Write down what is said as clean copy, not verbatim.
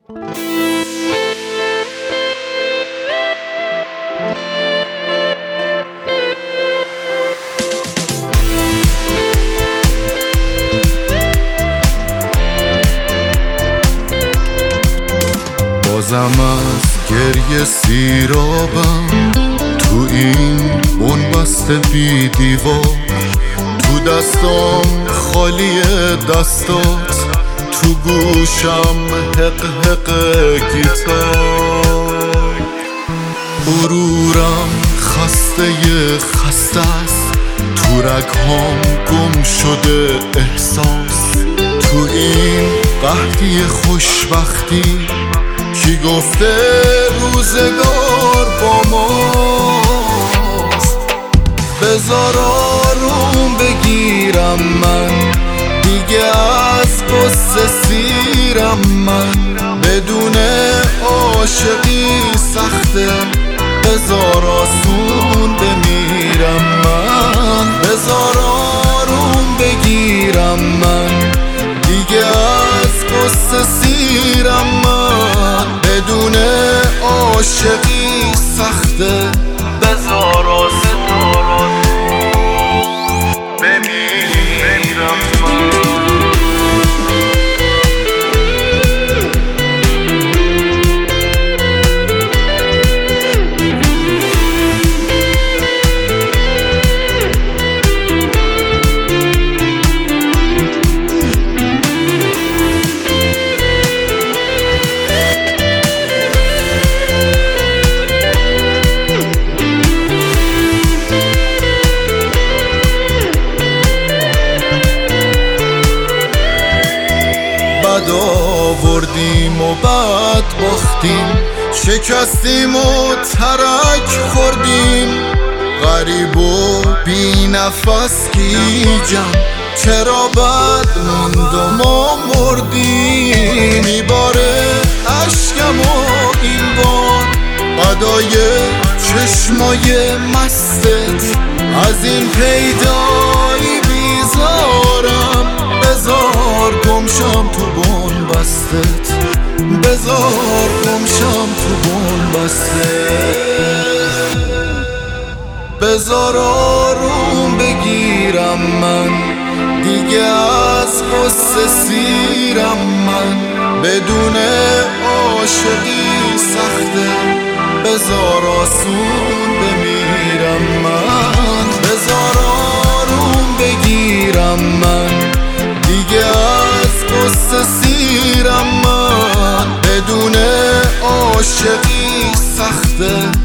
بازم از گریه سیرابم تو این بنبسته بی دیوار، تو دستام خالی دستات، تو گوشم حق حق گیتار. غرورم خسته است، تو رگهام گم شده احساس. تو این قحطی خوشبختی کی گفته روزگار با ماست؟ بذار آروم بگیرم من، دیگه از قصه سیرم من. بدون عاشقی سخته، بذار آسون بمیرم من. بذار آروم بگیرم من، دیگه از قصه سیرم من. بدون عاشقی سخته، بذار آسون بمیرم من. بد آوردیم و بد باختیم، شکستیم و ترک خوردیم. غریب و بی نفس گیجم، چرا بد موند و ما مردیم. میباره عشقم و این بار بدای چشمای مستت، از این پیدایی بیزارم. بذار گمشم تو بنبستت، بذار گمشم تو بنبستت. بذار آروم بگیرم من، دیگه از قصه سیرم من. بدون عاشقی سخته، بذار آسون بمیرم من. بذار آروم بگیرم من، دیگه از قصه سیرم من. بدون عاشقی سخته،